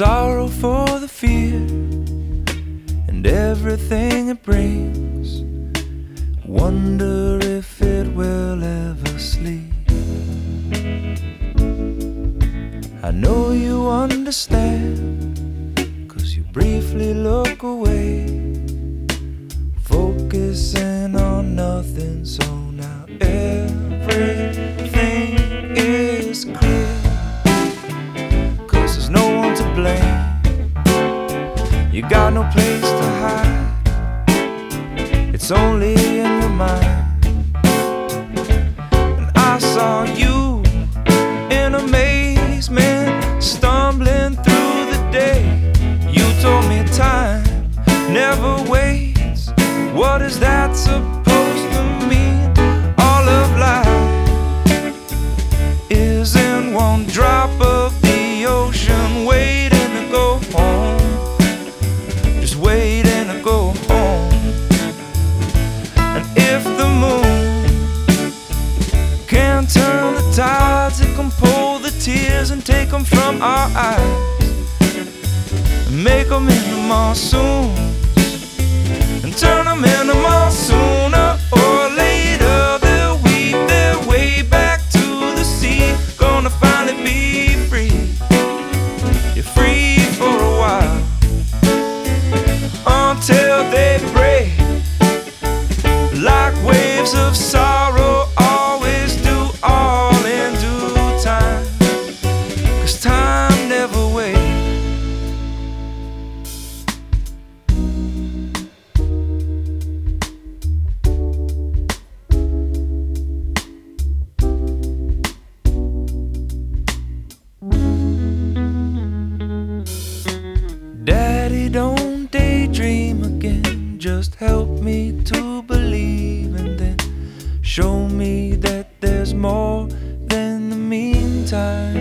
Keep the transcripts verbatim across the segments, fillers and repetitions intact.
sorrow for the fear and everything it brings. Wonder if it will ever sleep. I know you understand, 'cause you briefly look away, focusing on nothing. So now everything is clear, 'cause there's no one to blame. You got no place to hide, it's only in your mind. And I saw you in amazement, stumbling through the day. You told me time never waits. What is that supposed to mean? All of life is in one drop of the ocean, waiting to go home, just waiting to go home. And if the moon can turn the tides, it can pull the tears and take them from our eyes, and make them into monsoons, and turn them into monsoons. Sooner or later they'll weave their way back to the sea. Gonna finally be free. You're free for a while, until they break like waves of sorrow. Always do, all in due time, 'cause time never waits. Daddy, don't daydream again. Just help me to believe, and then show me that there's more than the meantime.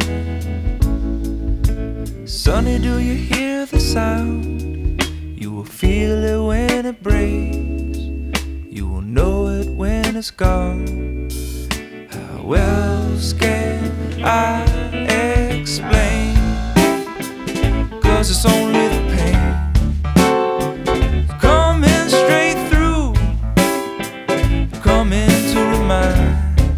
Sonny, do you hear the sound? You will feel it when it breaks. You will know it when it's gone. How else can I explain? 'Cause it's only the pain coming straight through, coming to remind.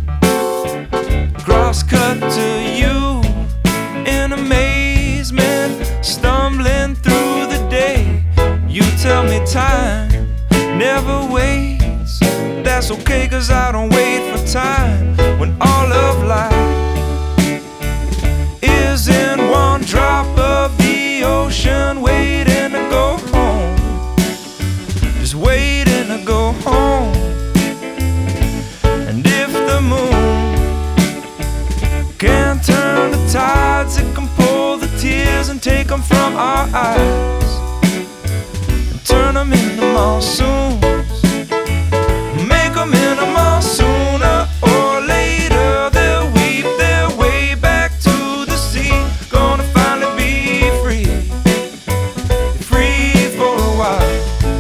Cross-cut to you in amazement, stumbling through the day. You tell me time never waits. That's okay, 'cause I don't wait for time. When all of life is in one drop of the ocean, waiting to go home, just waiting to go home. And if the moon can turn the tides, it can pull the tears and take them from our eyes, and turn them into monsoons, make them into monsoons. Sooner or later they'll weave their way back to the sea. Gonna finally be free, free for a while,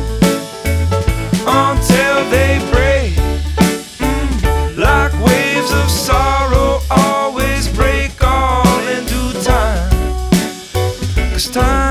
until they break mm, like waves of sorrow. Always break, all in due time, 'cause time